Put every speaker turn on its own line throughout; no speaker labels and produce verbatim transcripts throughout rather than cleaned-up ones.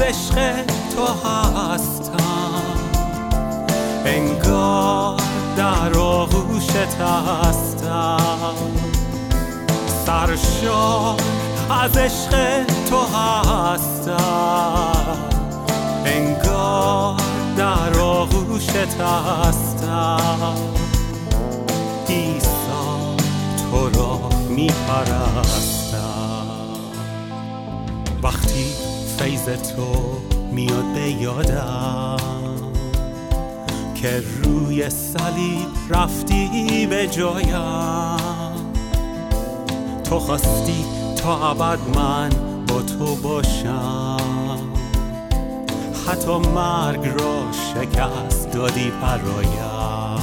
عشق تو هستم، انگار در آغوشت هستم. سرشار از عشق تو هستم، انگار در آغوشت هستم. عیسی تو را می پرستم. وقتی فیض تو میاد به یادم که روی صلیب رفتی به جایم، تو خواستی تا ابد من با تو باشم، حتی مرگ را شکست دادی برایم.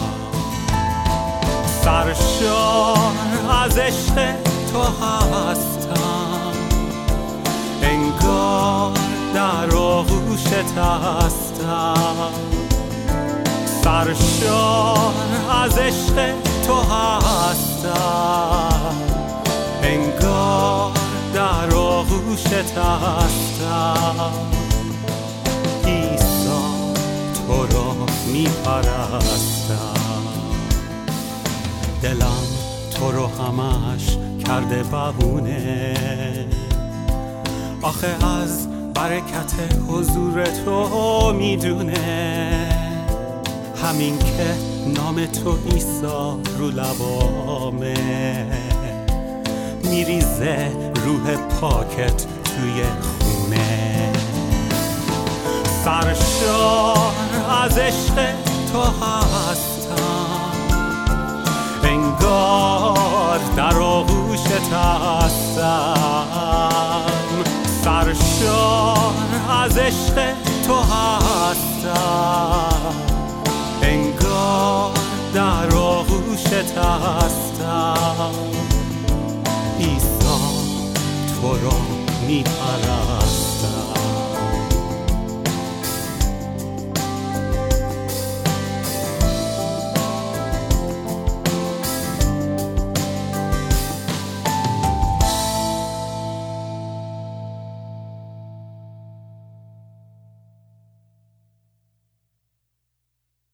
سرشار از عشق تو هستم، انگار در آغوشت هستم. سرشار از عشق تو هستم، انگار در آغوشت هستم. عیسی تو را می پرستم. دلم تو رو همش کرده بهونه، آخه از برکت حضور تو میدونه. همین که نام تو عیسی رو لبامه، میریزه روح پاکت توی خونه. سرشار از عشق تو هستم، انگار در آغوشت هستم. سرشار از عشق تو هستم، انگار در آغوشت هستم. عیسی تو را می پرستم.